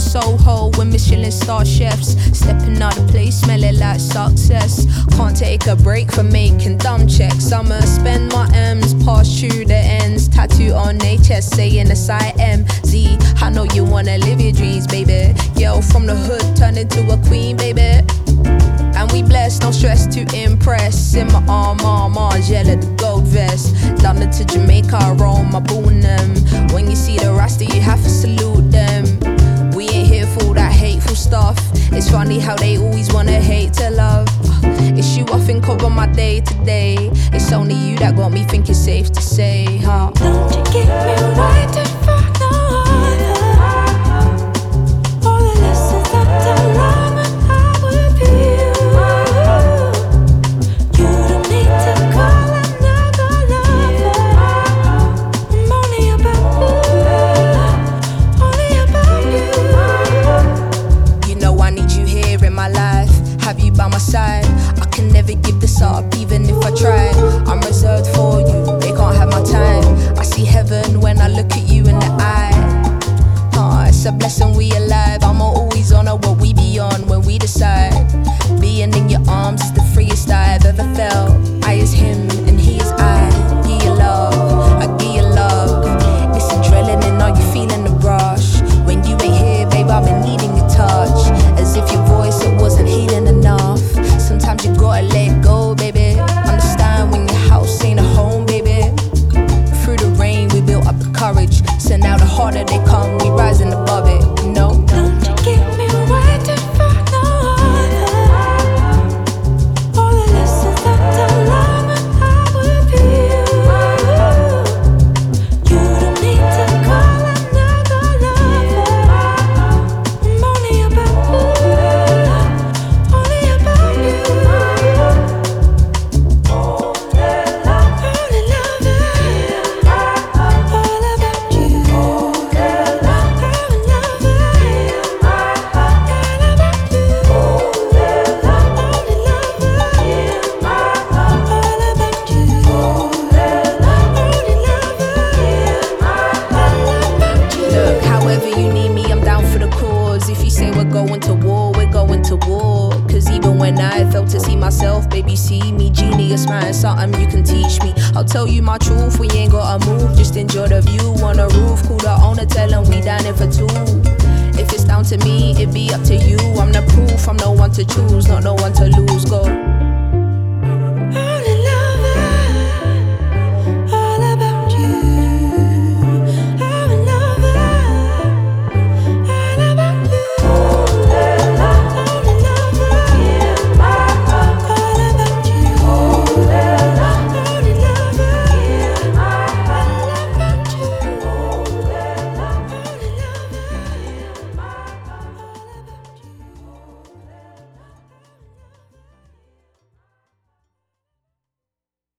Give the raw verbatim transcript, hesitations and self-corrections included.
Soho with Michelin star chefs. Stepping out of place, smelling like success. Can't take a break from making dumb checks. I'ma spend my M's, pass through the ends. Tattoo on their chest saying it's I M Z. I know you wanna live your dreams, baby. Girl from the hood turn into a queen, baby. And we blessed, no stress to impress. In my arm, arm, Margiela, the gold vest. London to Jamaica, I roll my them. When you see the Rasta, you have to salute them. We ain't here for all that hateful stuff. It's funny how they always wanna hate to love. It's you I think of on my day to day. It's only you that got me thinking safe to say, huh? Don't you keep me waiting for no other. All the lessons that I learned when I'm with you. You don't need to call another lover. I'm only about you, only about you. You know I need you here in my life. Have you by my side? I can never give this up, even if I tried. I'm reserved for you, they can't have my time. I see heaven when I look at you in the eye. Oh, it's a blessing we alive. I'm always on what we be on when we decide. Being in your arms is the freest I've ever felt. I is him and he is I. Give you love, I give you love. It's adrenaline, are you feeling the rush? When you ain't here, babe, I've been needing your touch. As if your voice, it wasn't healing enough. Sometimes you gotta let go, baby. Understand when your house ain't a home, baby. Through the rain, we built up the courage. So now the harder they come, we rising above it, you know? Don't you keep me waiting for no other. All the lessons that I learned when I'm with you. You don't need to call another lover. I'm only about you, only about you. Only love, only loving, all about you. Only love, only loving, all about you. Only love, only loving, all about you. Only love, only loving, all about you. Look, however you need me, I'm down for the cause. If you say we're going to war, we're going to war. Cause even when I failed to see myself, baby, see me. Genius, man, something you can teach me. I'll tell you my truth, we ain't gotta move. Just enjoy the view on the roof. Call the owner, tell him we dining for two. If it's down to me, it be up to you. I'm the proof, I'm no one to choose, not no one to lose, go.